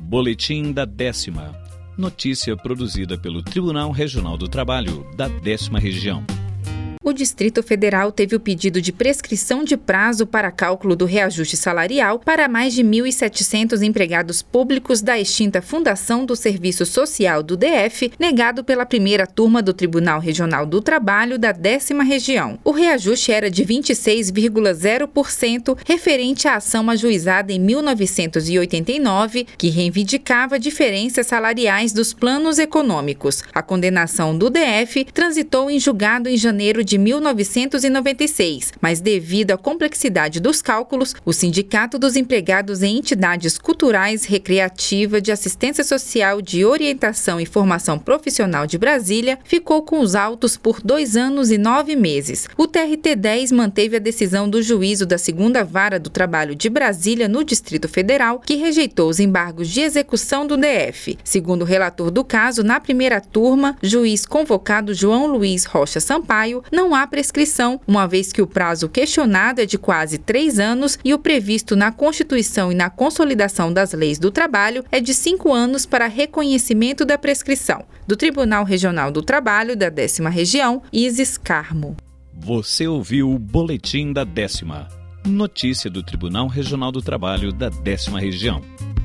Boletim da 10ª. Notícia produzida pelo Tribunal Regional do Trabalho da 10ª Região. O Distrito Federal teve o pedido de prescrição de prazo para cálculo do reajuste salarial para mais de 1.700 empregados públicos da extinta Fundação do Serviço Social do DF, negado pela primeira turma do Tribunal Regional do Trabalho da 10ª Região. O reajuste era de 26,0%, referente à ação ajuizada em 1989, que reivindicava diferenças salariais dos planos econômicos. A condenação do DF transitou em julgado em janeiro de 1996, mas devido à complexidade dos cálculos, o Sindicato dos Empregados em Entidades Culturais, Recreativa, de Assistência Social, de Orientação e Formação Profissional de Brasília ficou com os autos por 2 anos e 9 meses. O TRT-10 manteve a decisão do juízo da 2ª Vara do Trabalho de Brasília no Distrito Federal, que rejeitou os embargos de execução do DF. Segundo o relator do caso, na primeira turma, juiz convocado João Luiz Rocha Sampaio, não há prescrição, uma vez que o prazo questionado é de quase 3 anos e o previsto na Constituição e na Consolidação das Leis do Trabalho é de 5 anos para reconhecimento da prescrição. Do Tribunal Regional do Trabalho da 10ª Região, Isis Carmo. Você ouviu o Boletim da 10ª. Notícia do Tribunal Regional do Trabalho da 10ª Região.